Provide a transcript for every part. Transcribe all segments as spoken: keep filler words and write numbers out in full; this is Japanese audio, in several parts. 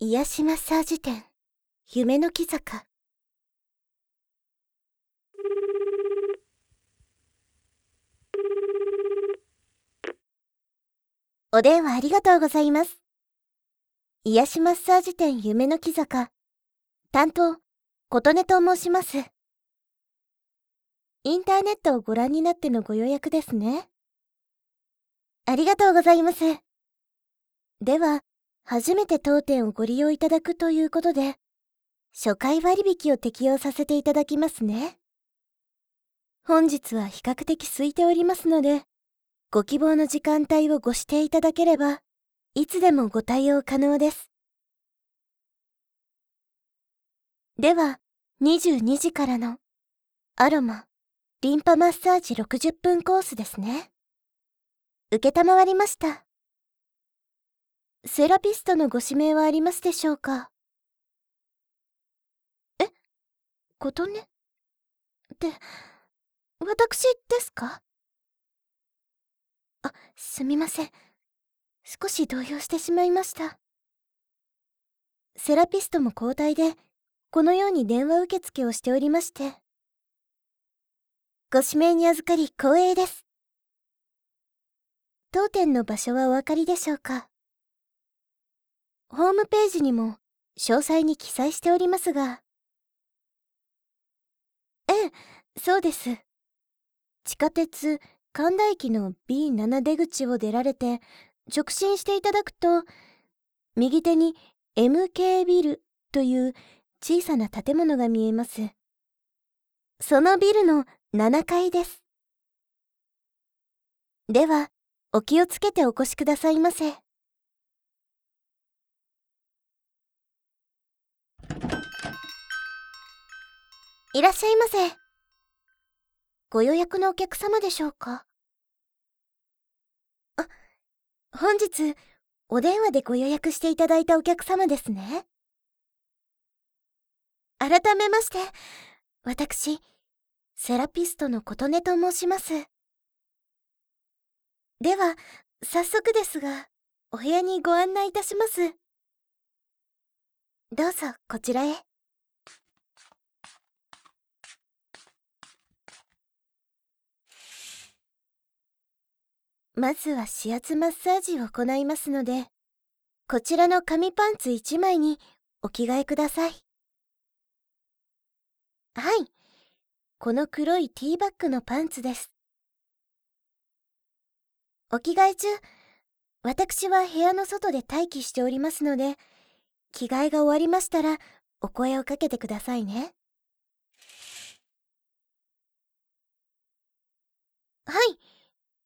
癒しマッサージ店、夢の木坂。お電話ありがとうございます。癒しマッサージ店夢の木坂。担当、琴音と申します。インターネットをご覧になってのご予約ですね。ありがとうございます。では、初めて当店をご利用いただくということで、初回割引を適用させていただきますね。本日は比較的空いておりますので、ご希望の時間帯をご指定いただければ、いつでもご対応可能です。では、にじゅうにじからのアロマ、リンパマッサージろくじゅっぷんコースですね。承りました。セラピストのご指名はありますでしょうか？え、琴音って、私ですか？あ、すみません。少し動揺してしまいました。セラピストも交代で、このように電話受付をしておりまして。ご指名に預かり光栄です。当店の場所はお分かりでしょうか？ホームページにも詳細に記載しておりますが。ええ、そうです。地下鉄神田駅の ビーなな 出口を出られて直進していただくと、右手に エムケー ビルという小さな建物が見えます。そのビルのななかいです。では、お気をつけてお越しくださいませ。いらっしゃいませ。ご予約のお客様でしょうか？あ、本日、お電話でご予約していただいたお客様ですね。改めまして、私、セラピストの琴音と申します。では、早速ですが、お部屋にご案内いたします。どうぞ、こちらへ。まずは指圧マッサージを行いますので、こちらの紙パンツいちまいにお着替えください。はい、この黒いティーバッグのパンツです。お着替え中、私は部屋の外で待機しておりますので、着替えが終わりましたらお声をかけてくださいね。はい、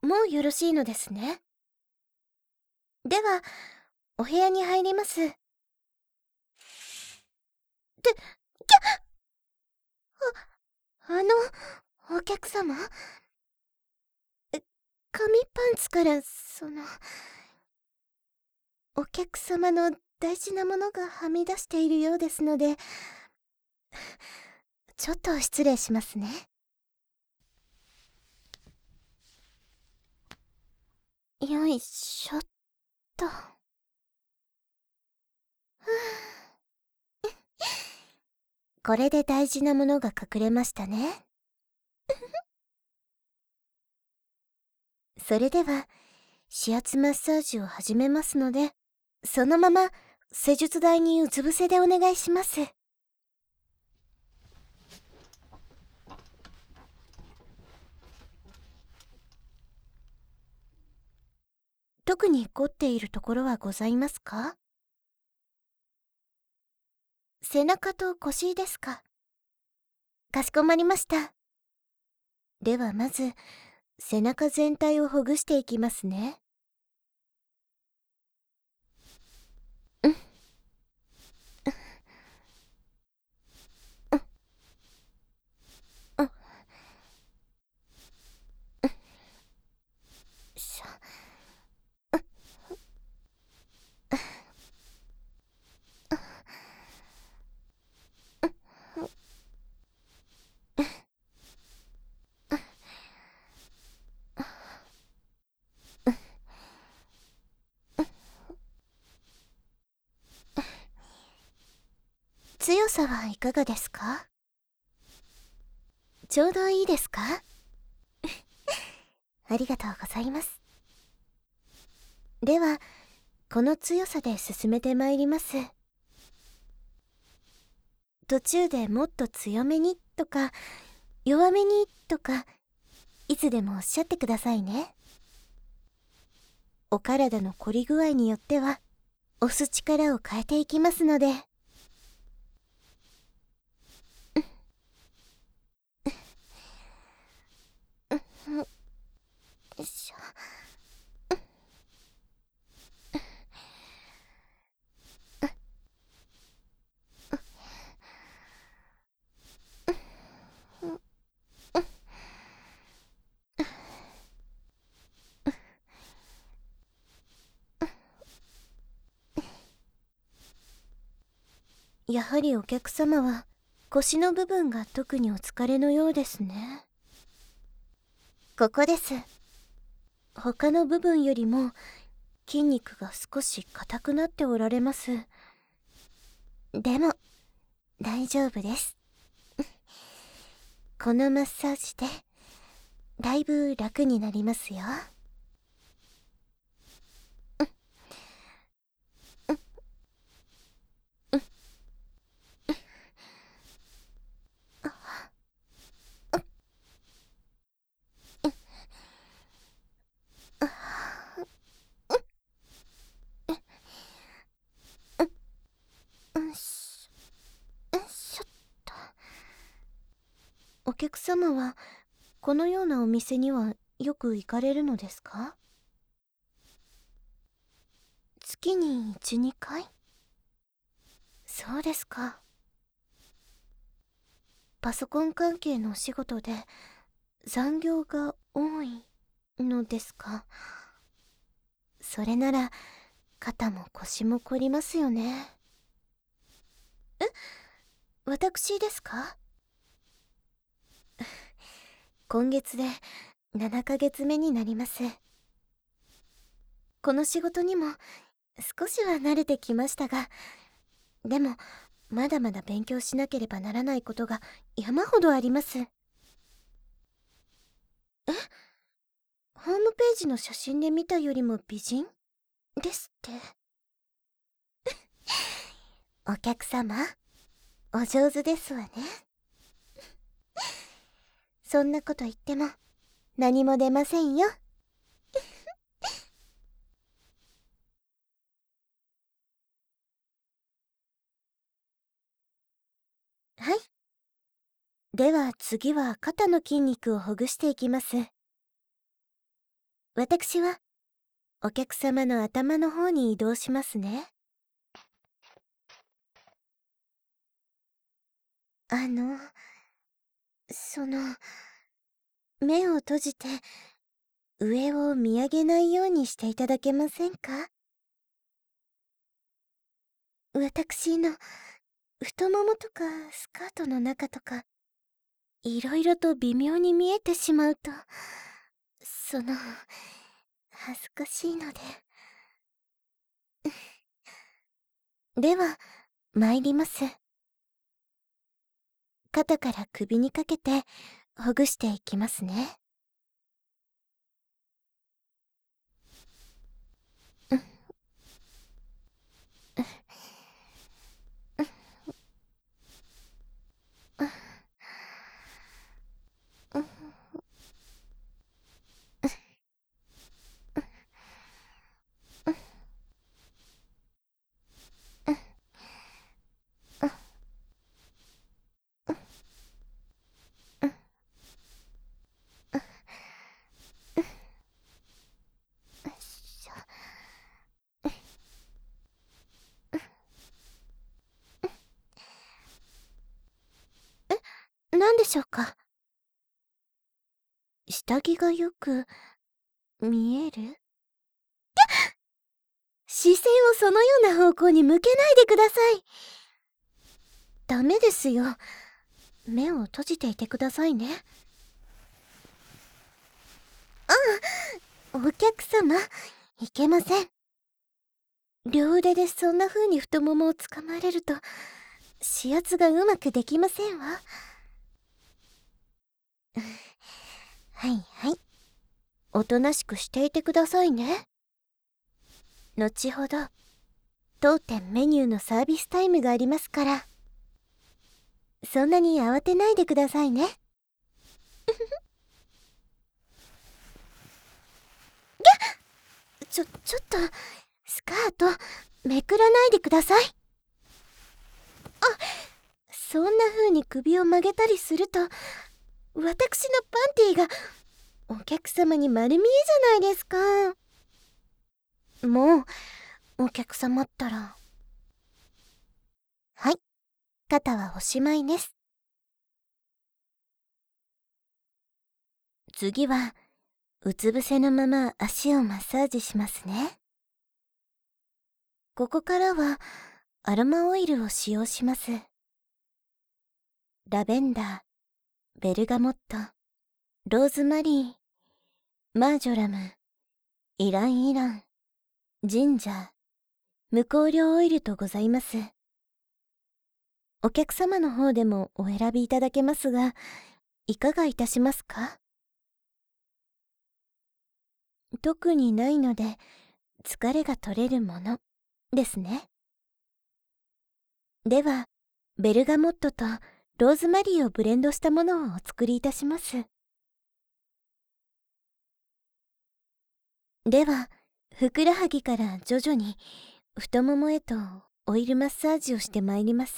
もうよろしいのですね。では、お部屋に入ります。って、きゃあ、あの、お客様？え、紙パンツからその、お客様の大事なものがはみ出しているようですので、ちょっと失礼しますね。よいしょっと。これで大事なものが隠れましたね。それでは、指圧マッサージを始めますので、そのまま施術台にうつ伏せでお願いします。特に凝っているところはございますか？背中と腰ですか？かしこまりました。ではまず、背中全体をほぐしていきますね。うん。うん。うん。うん。しょ。うん。 強さはいかがですか？ちょうどいいですか？ありがとうございます。では、この強さで進めてまいります。途中でもっと強めにとか、弱めにとか、いつでもおっしゃってくださいね。お体の凝り具合によっては、押す力を変えていきますので。よいしょ。やはりお客様は腰の部分が特にお疲れのようですね。ここです。他の部分よりも筋肉が少し硬くなっておられます。でも大丈夫です。このマッサージでだいぶ楽になりますよ。お客様はこのようなお店にはよく行かれるのですか？月にいち、にかい？そうですか。パソコン関係のお仕事で残業が多いのですか？それなら肩も腰も凝りますよね。え、私ですか？今月でななかげつめになります。この仕事にも少しは慣れてきましたが、でもまだまだ勉強しなければならないことが山ほどあります。え？ホームページの写真で見たよりも美人ですって。お客様、お上手ですわね。そんなこと言っても何も出ませんよ。はい。では次は肩の筋肉をほぐしていきます。私はお客様の頭の方に移動しますね。あの、その、目を閉じて上を見上げないようにしていただけませんか？私の太ももとかスカートの中とか、いろいろと微妙に見えてしまうと、その、恥ずかしいので。では、参ります。肩から首にかけてほぐしていきますね。何でしょうか？下着がよく見える？視線をそのような方向に向けないでください。ダメですよ。目を閉じていてくださいね。ああ、お客様、いけません。両腕でそんな風に太ももをつかまれると、 指圧がうまくできませんわ。はいはい。おとなしくしていてくださいね。後ほど当店メニューのサービスタイムがありますから、そんなに慌てないでくださいね。ちょ、ちょっと、スカート、めくらないでください。あ、そんな風に首を曲げたりすると、私のパンティーが、お客様に丸見えじゃないですか。もう、お客様ったら。はい、肩はおしまいです。次は、うつ伏せのまま足をマッサージしますね。ここからはアロマオイルを使用します。ラベンダー、ベルガモット、ローズマリー、マージョラム、イランイラン、ジンジャー、無香料オイルとございます。お客様の方でもお選びいただけますが、いかがいたしますか？特にないので、疲れが取れるものですね。では、ベルガモットとローズマリーをブレンドしたものをお作りいたします。では、ふくらはぎから徐々に太ももへとオイルマッサージをしてまいります。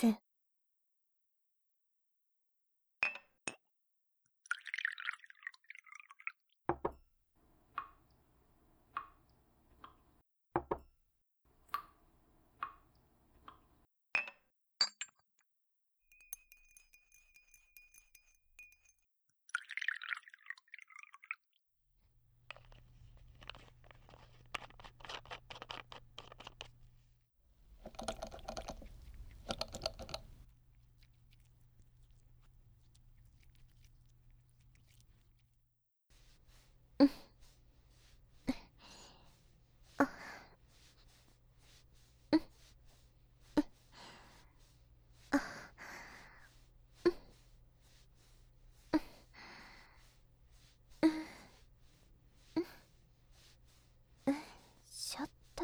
ちょっと。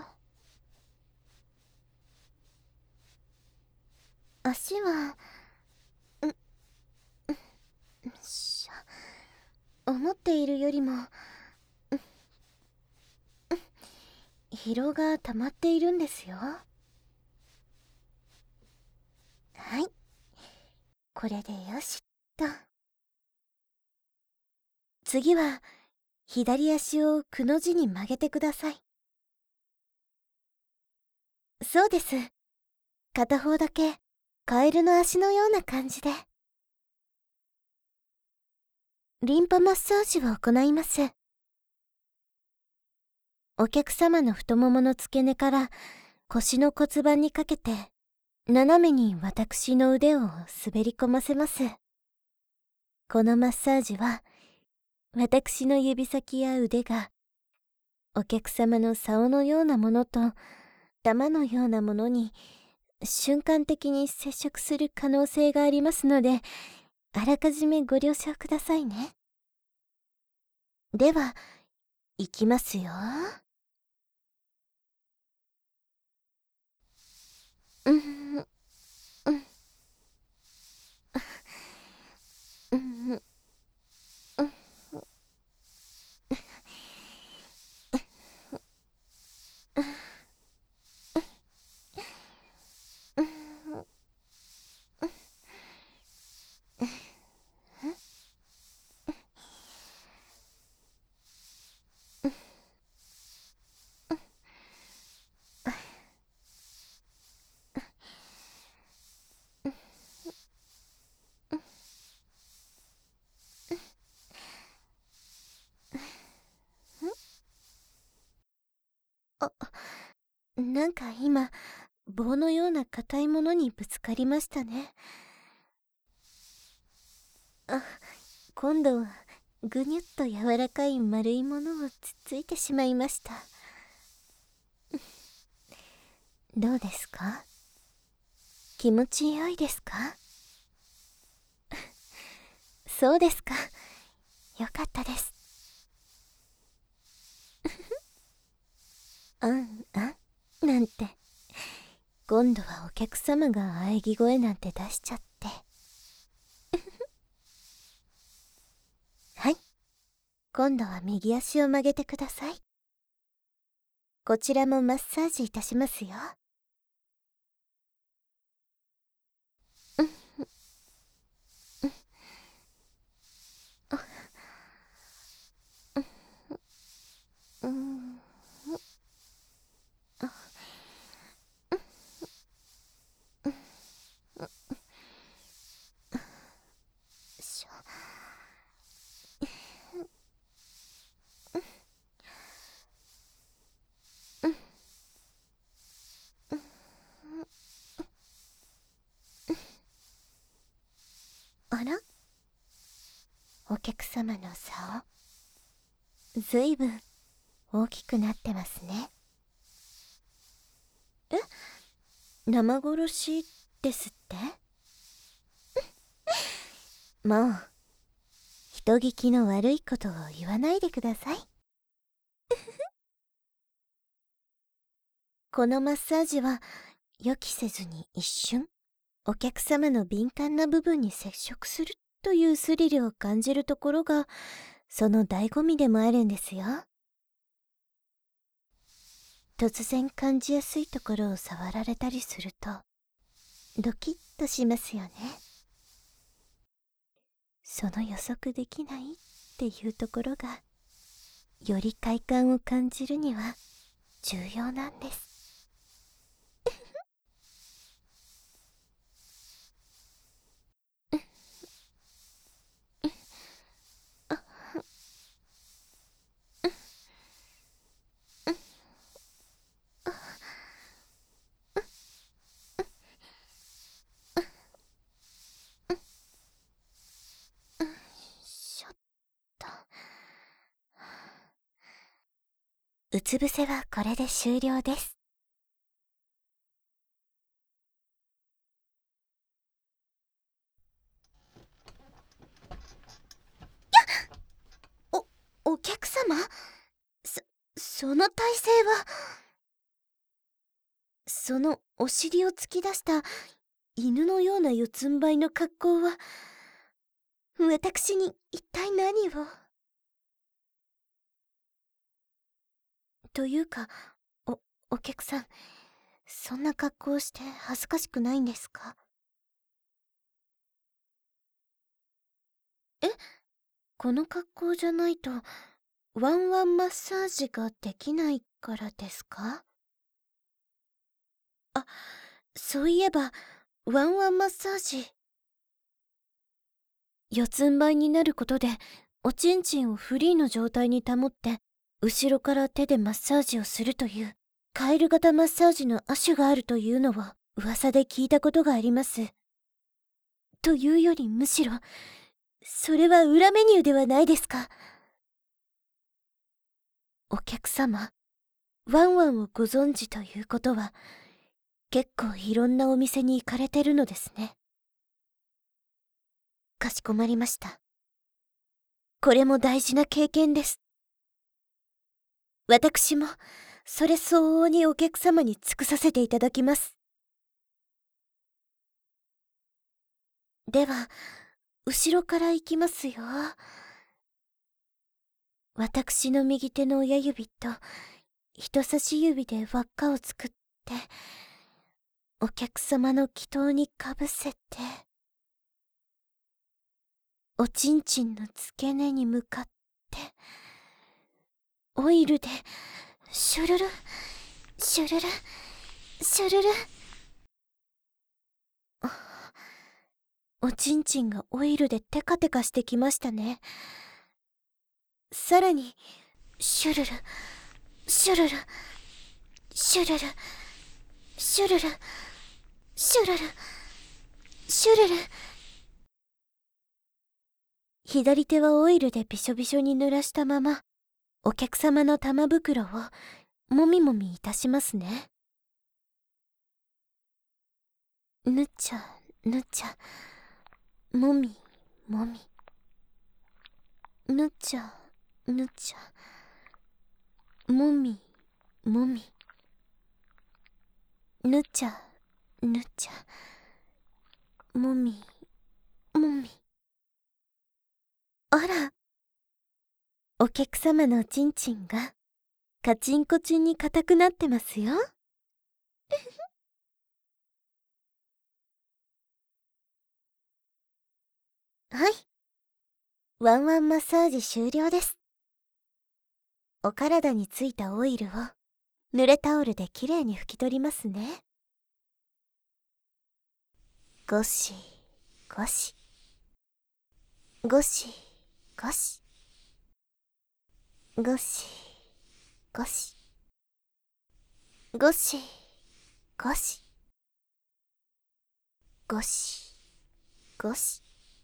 足は、ん、ん、しゃ、思っているよりも、疲労が溜まっているんですよ。はい。これでよしっと。次は、左足をくの字に曲げてください。そうです。片方だけ、カエルの足のような感じで。リンパマッサージを行います。お客様の太ももの付け根から腰の骨盤にかけて、斜めに私の腕を滑り込ませます。このマッサージは、私の指先や腕が、お客様の竿のようなものと玉のようなものに瞬間的に接触する可能性がありますので、あらかじめご了承くださいね。では、いきますよ。うん、うん、うん、うん。あ、なんか今、棒のような硬いものにぶつかりましたね。あ、今度はぐにゅっと柔らかい丸いものをつっついてしまいました。どうですか？ 気持ちよいですか？そうですか。よかったです。あんあんなんて、今度はお客様が喘ぎ声なんて出しちゃって。はい、今度は右足を曲げてください。こちらもマッサージいたしますよ。うん、しょ。あら、お客様の竿、ずいぶん大きくなってますね。え、生殺しですって？もう人聞きの悪いことを言わないでください。このマッサージは予期せずに一瞬お客様の敏感な部分に接触するというスリルを感じるところがその醍醐味でもあるんですよ。突然感じやすいところを触られたりするとドキッとしますよね。その予測できないっていうところがより快感を感じるには重要なんです。しょっと。うつ伏せはこれで終了です。お、お客様？そ、その体勢は。そのお尻を突き出した犬のような四つん這いの格好は、私に一体何を。というか、お、お客さん、そんな格好をして恥ずかしくないんですか？え、この格好じゃないと、ワンワンマッサージができないからですか？あ、そういえば、ワンワンマッサージ。四つん這いになることで、おちんちんをフリーの状態に保って、後ろから手でマッサージをするという、カエル型マッサージの亜種があるというのを噂で聞いたことがあります。というよりむしろ、それは裏メニューではないですか。お客様、ワンワンをご存知ということは、結構いろんなお店に行かれてるのですね。かしこまりました。これも大事な経験です。私も、それ相応にお客様に尽くさせていただきます。では、後ろから行きますよ。私の右手の親指と人差し指で輪っかを作って、お客様の気筒にかぶせて、おちんちんの付け根に向かって、オイルで、シュルル、シュルル、シュルル。おちんちんがオイルでテカテカしてきましたね。さらに、シュルル、シュルル、シュルル、シュルル、シュルル、シュルル。左手はオイルでびしょびしょに濡らしたまま、お客様の玉袋をもみもみいたしますね。 ぬちゃぬちゃ、もみもみ、ぬちゃぬちゃ、もみもみ、ぬちゃぬちゃ、もみもみ。あら、お客様のちんちんがカチンコチンに硬くなってますよ。はい、ワンワンマッサージ終了です。お体についたオイルを濡れタオルできれいに拭き取りますね。ゴシゴシゴシゴシゴシゴシゴシゴシゴシゴシ。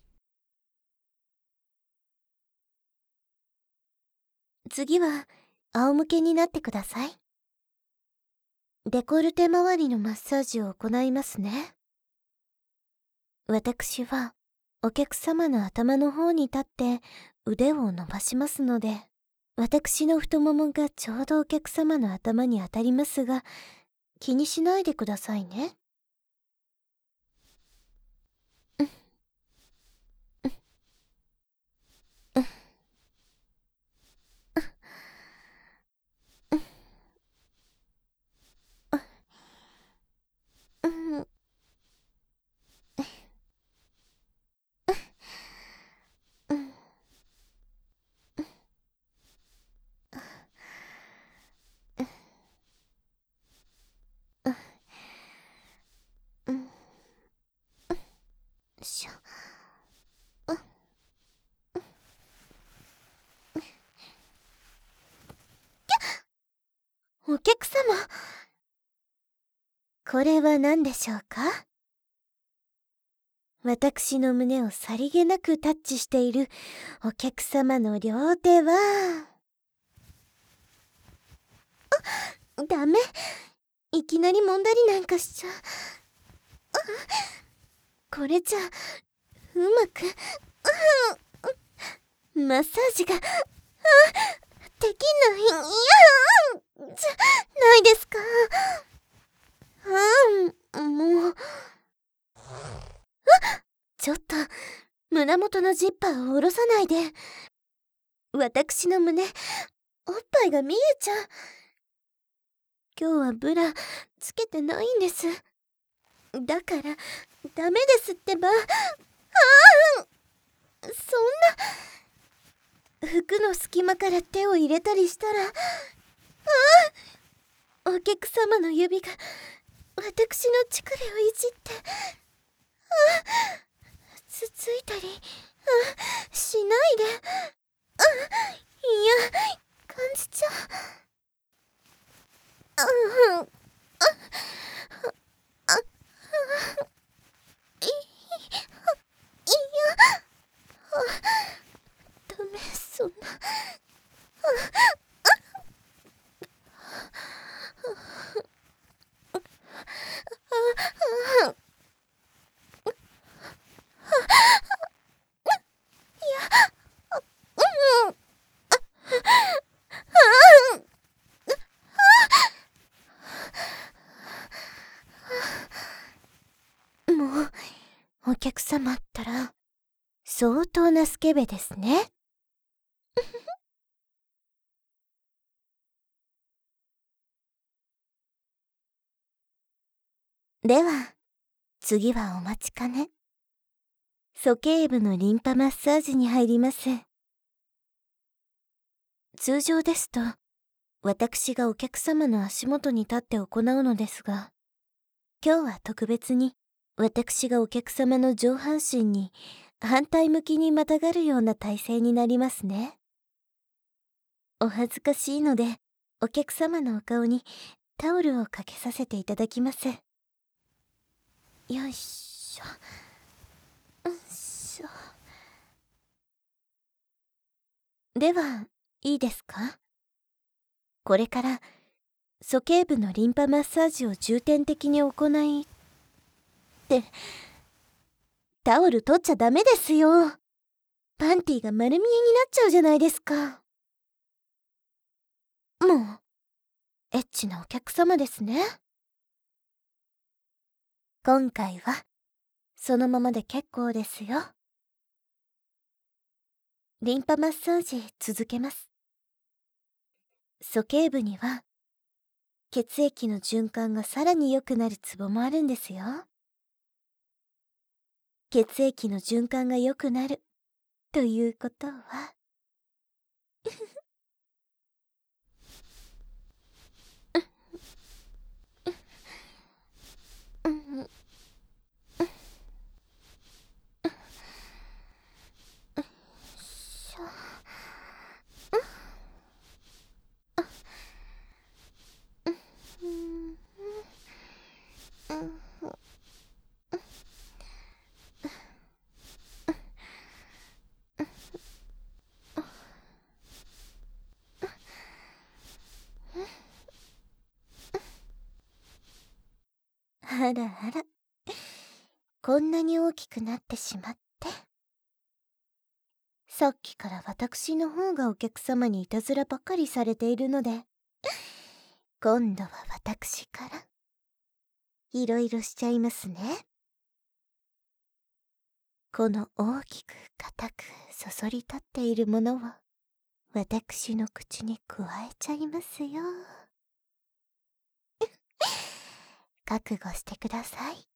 次は仰向けになってください。デコルテ周りのマッサージを行いますね。私はお客様の頭の方に立って腕を伸ばしますので、私の太ももがちょうどお客様の頭に当たりますが、気にしないでくださいね。うんうんうんうんうんうんうんうん。しょ。お客様、これは何でしょうか？私の胸をさりげなくタッチしているお客様の両手は、あ、ダメ。いきなり揉んだりなんかしちゃ。これじゃ、うまく、マッサージが、あ、できない、いや、じゃないですか。あ、もう。ちょっと、胸元のジッパーを下ろさないで。私の胸、おっぱいが見えちゃう。今日はブラ、つけてないんです。だから、ダメですってば。ああ、そんな、服の隙間から手を入れたりしたら、ああ、お客様の指が、私の乳首をいじって、ああ、つついたり、あ、しないで。あ、いや、感じちゃう。あ、あ、あ、あ、い、いや、あ、ダメ、そんな。もう、お客様ったら、相当なスケベですね。では、次はお待ちかね。鼠径部のリンパマッサージに入ります。通常ですと、私がお客様の足元に立って行うのですが、今日は特別に私がお客様の上半身に反対向きにまたがるような体勢になりますね。お恥ずかしいので、お客様のお顔にタオルをかけさせていただきます。よいしょ。よいしょ。では、いいですか？これから、鼠径部のリンパマッサージを重点的に行い、 。タオル取っちゃダメですよ。パンティが丸見えになっちゃうじゃないですか。もう、エッチなお客様ですね。今回は、そのままで結構ですよ。リンパマッサージ続けます。鼠径部には、血液の循環がさらに良くなるツボもあるんですよ。血液の循環が良くなるということはあらあら、こんなに大きくなってしまって。さっきから私の方がお客様にいたずらばかりされているので、今度は私からいろいろしちゃいますね。この大きく硬くそそり立っているものを私の口に加えちゃいますよ。覚悟してください。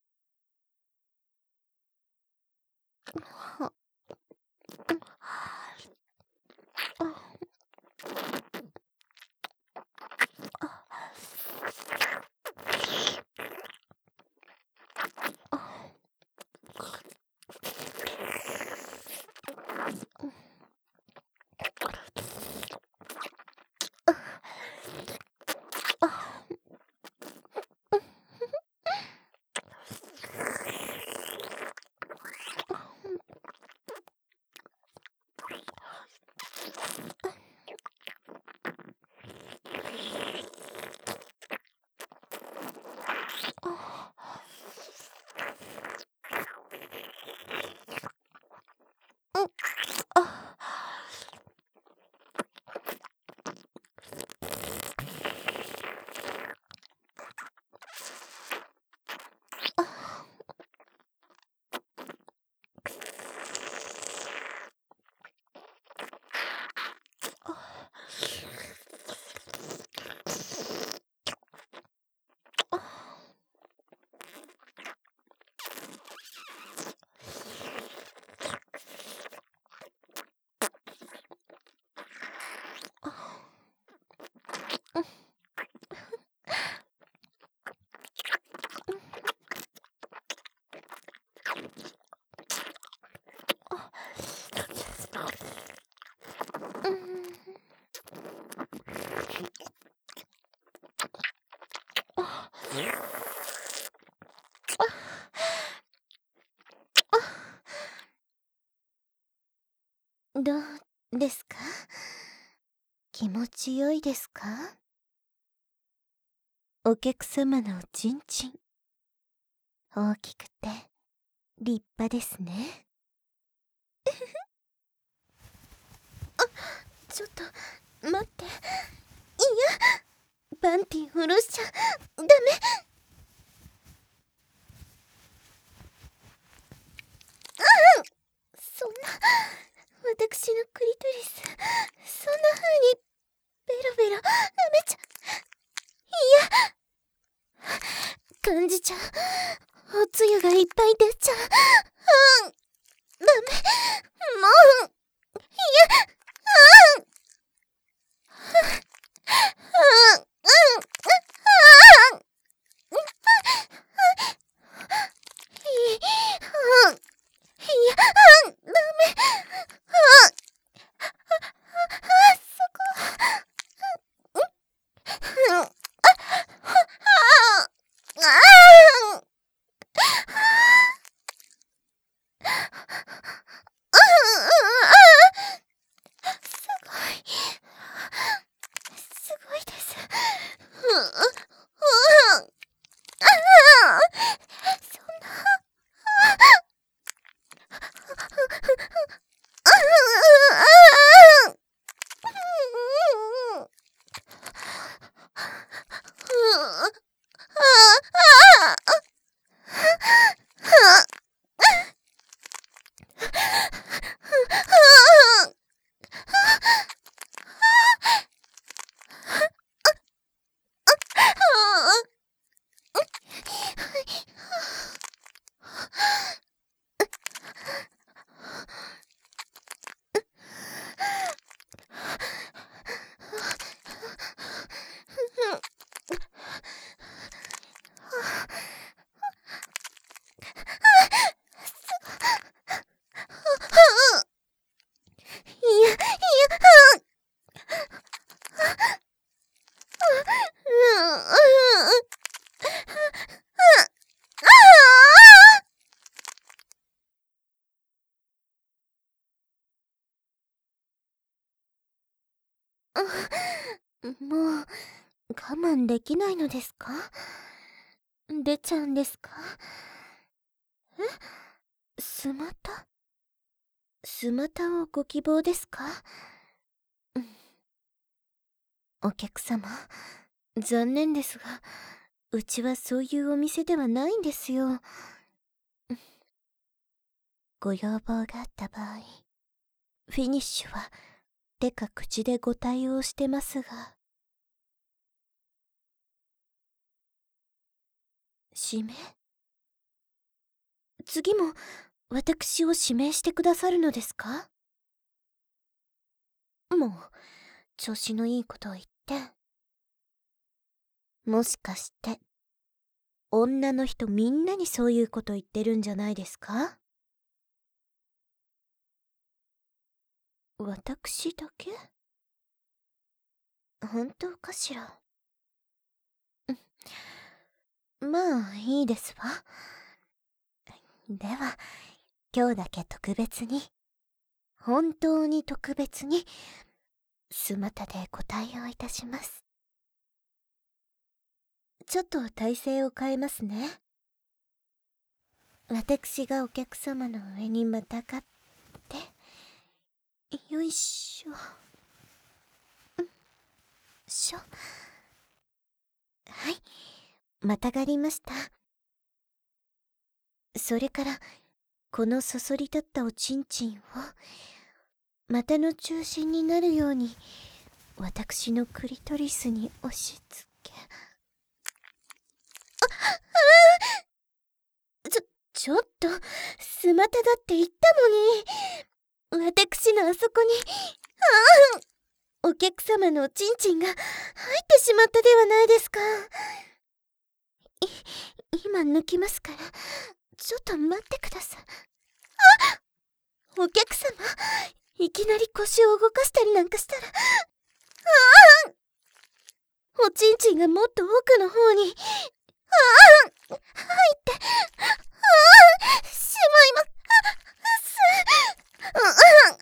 どうですか？気持ちよいですか？お客様のおちんちん、大きくて立派ですね。あ、ちょっと待って。いや、パンティ下ろしちゃダメ。そんな、私のクリトリス、そんな風にベロベロ舐めちゃ、いや、感じちゃう。おつゆがいっぱい出ちゃう。うん、ダメ、もう、いや、うん、うん、うん、うん、うん、いや、うん、ダメ、うん、あ、そこ、うん、うん、あ、あ、あ、あ、 もう、我慢できないのですか？出ちゃうんですか？え？スマタ？スマタをご希望ですか？うん。お客様、残念ですが、うちはそういうお店ではないんですよ。うん。ご要望があった場合、フィニッシュは手か口でご対応してますが。指名？次も私を指名してくださるのですか？もう調子のいいことを言って。もしかして女の人みんなにそういうこと言ってるんじゃないですか？私だけ？本当かしら。うん、まあいいですわ。では今日だけ特別に、本当に特別にスマタでご対応いたします。ちょっと体勢を変えますね。私がお客様の上にまたがって、よいしょ、んしょ。はい、またがりました。それからこのそそり立ったおちんちんを股の中心になるように私のクリトリスに押し付け。あ、あーちょ、ちょっと、スマタだって言ったのに。私のあそこに、ああ、お客様のおちんちんが入ってしまったではないですか。い、今抜きますから、ちょっと待ってください。あ、お客様、いきなり腰を動かしたりなんかしたら、ああ、おちんちんがもっと奥の方に、ああ、入って、ああ、しまいま、す、ああ、も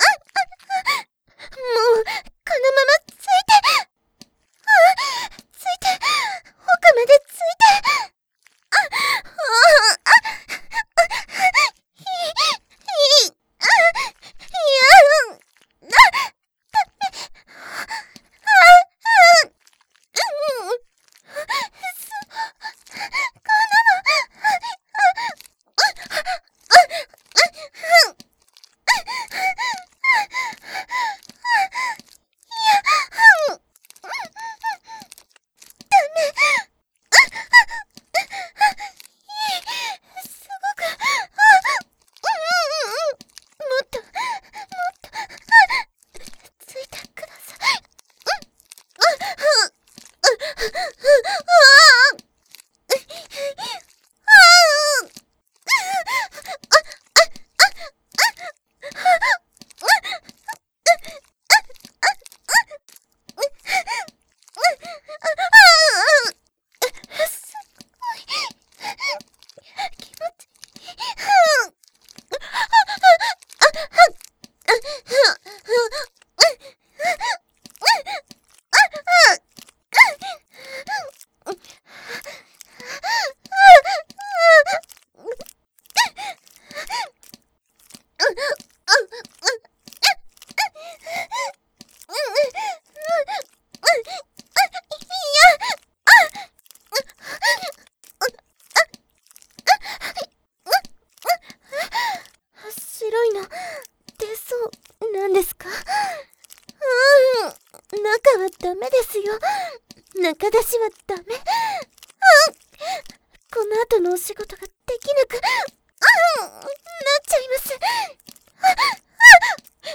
う、このままついて、ああ、ついて、奥までついて、あ、ああ、あ、ひ、ひ、あ、いや、あ、だめ、あ、あ、うん、そ、こんなの、すごく、あ、うん、もっと、もっと、ついてください。すごい気持ちいい。白いの出そうなんですか？うーん、中はダメですよ。中出しはダメ。うん、この後のお仕事ができなく、うん、なっちゃいます。あ、あ、行くって、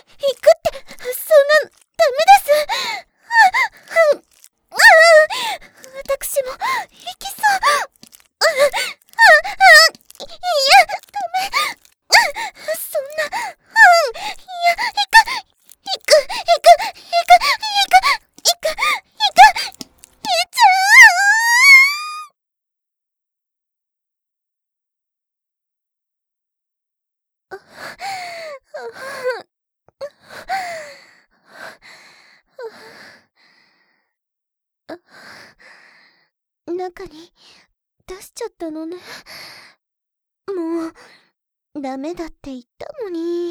そんな、ダメです。あ、うん、あ、私も、行きそう。あ、あ、あ、いや、ダメ。そんな、うん、いや、行く、行く、行く、行く、行く、行く、行く、行っちゃう。 中に出しちゃったのね。もう、ダメだって言ったのに。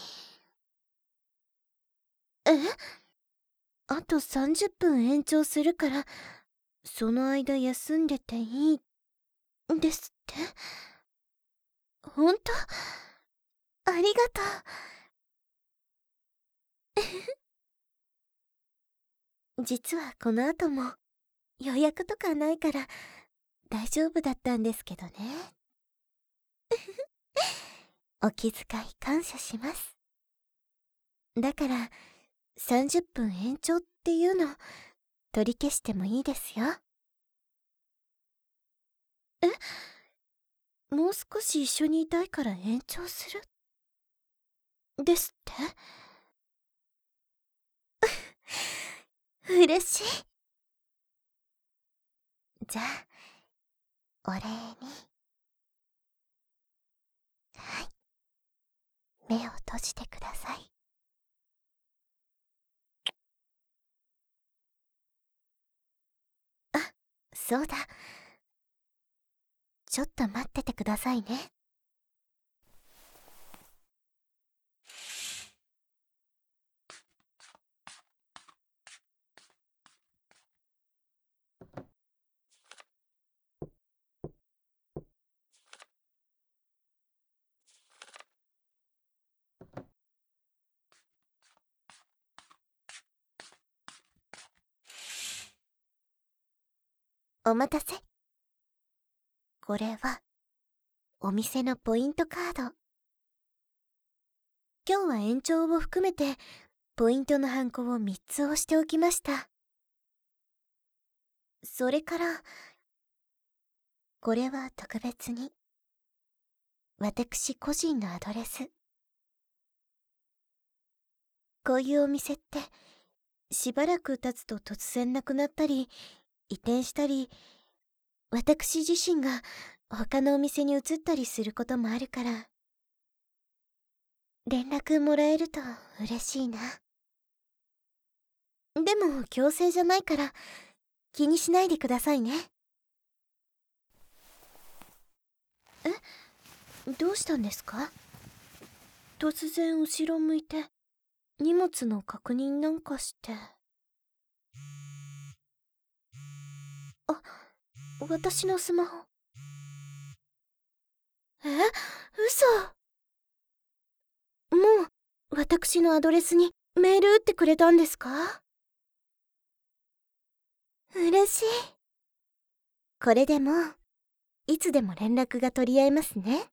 え？あとさんじゅっぷん延長するから、その間休んでていい、ですって？ほんと？ありがとう。実はこの後も予約とかないから大丈夫だったんですけどね。お気遣い感謝します。だからさんじゅっぷん延長っていうの取り消してもいいですよ。え？もう少し一緒にいたいから延長する？ですって？嬉しい。じゃあ、お礼に。はい。目を閉じてください。あ、そうだ。ちょっと待っててくださいね。お待たせ。これは、お店のポイントカード。今日は延長を含めて、ポイントのハンコをみっつ押しておきました。それから、これは特別に、私個人のアドレス。こういうお店って、しばらく経つと突然なくなったり、移転したり、私自身が他のお店に移ったりすることもあるから、連絡もらえると嬉しいな。でも強制じゃないから気にしないでくださいね。え？どうしたんですか？突然後ろ向いて荷物の確認なんかして。あ、私のスマホ。え？嘘。もう私のアドレスにメール打ってくれたんですか？嬉しい。これでもういつでも連絡が取り合えますね。